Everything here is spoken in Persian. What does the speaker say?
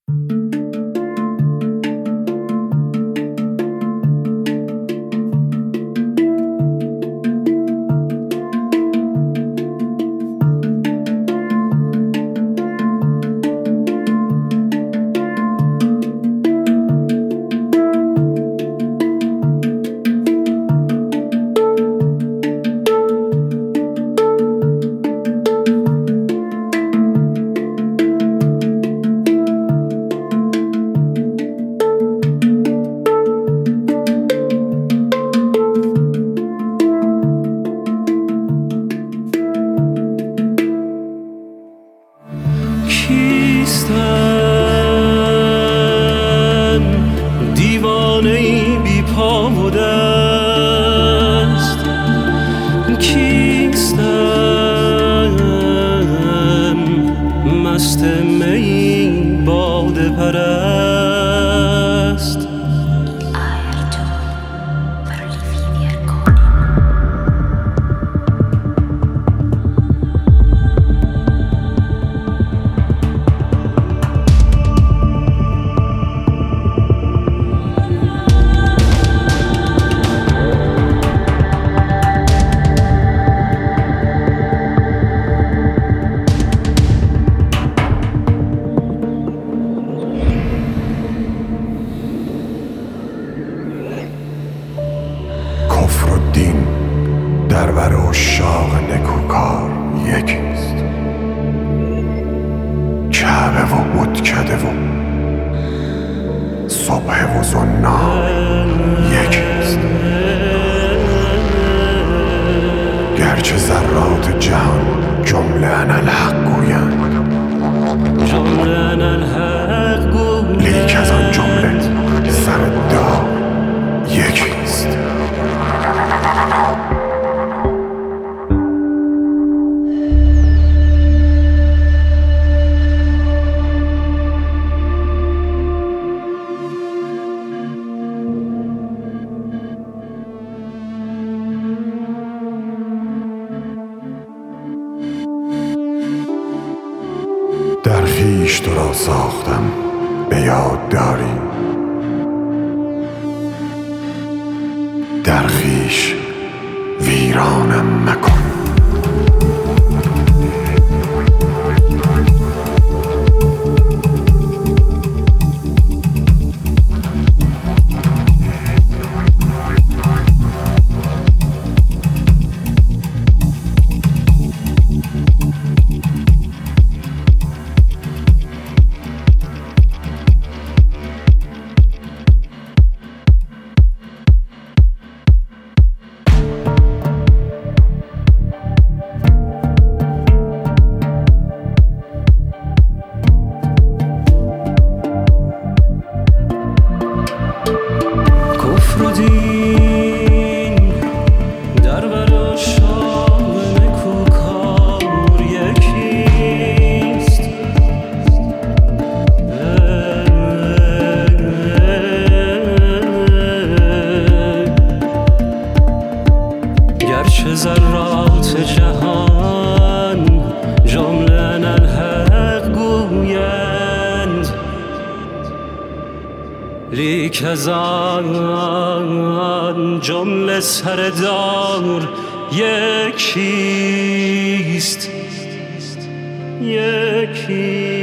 کیستم دیوانه‌ای بی پا و دست، کیستم مست می باده پرست. کفر و دین در بر عشاق نکوکار یکیست، کعبه و بتکده و صبح و زنار یکیست. گرچه ذرات جهان جمله اناالحق گویند، لیک از آن جمله سر دار یکیست. در خویش تو را ساختم به یاد داری، در خویش ویرانم مکن. کفر و دین در بر عشاق نکوکار یکیست، گرچه ذرات جهان جمله اناالحق گویند، لیک از آن جمله سر دار یکیست.